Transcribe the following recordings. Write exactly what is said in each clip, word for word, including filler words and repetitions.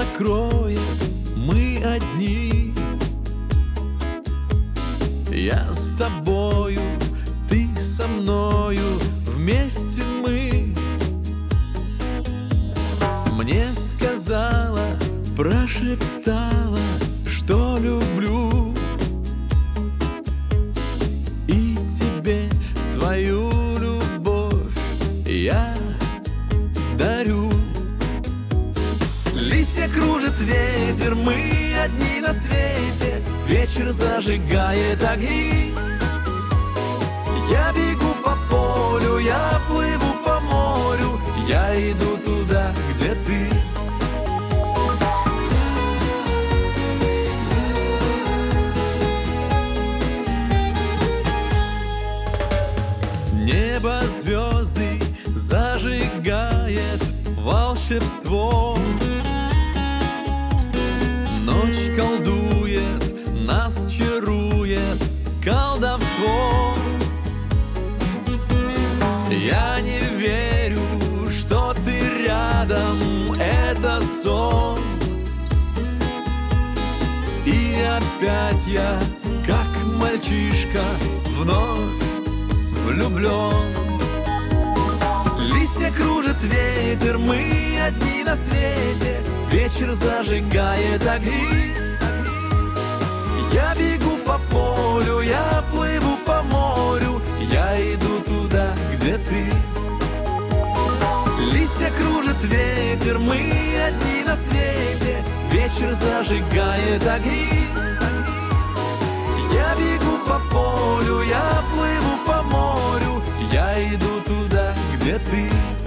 накроет, мы одни. Я с тобою, ты со мною, вместе мы. Мне сказала, прошептала, что люблю, и тебе свою любовь я дарю. Листья кружит ветер, мы одни на свете. Вечер зажигает огни. Я бегу по полю, я плыву по морю, я иду туда, где ты. Небо звезды зажигает волшебство. Ночь колдует, нас чарует колдовство. Я не верю, что ты рядом, это сон. И опять я, как мальчишка, вновь влюблен. Листья кружит ветер, мы одни на свете. Вечер зажигает огни. Я бегу по полю, я плыву по морю, я иду туда, где ты. Листья кружит ветер, мы одни на свете. Вечер зажигает огни. Я бегу по полю, я плыву по морю, я иду туда, где ты.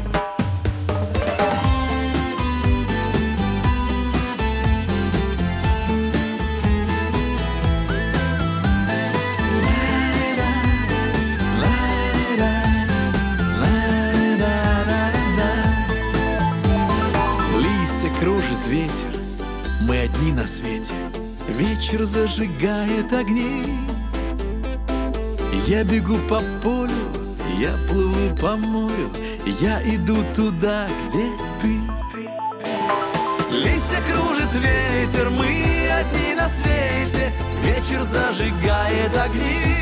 Листья кружит ветер, мы одни на свете. Вечер зажигает огни. Я бегу по полю, я плыву по морю, я иду туда, где ты. Листья кружит ветер, мы одни на свете. Вечер зажигает огни.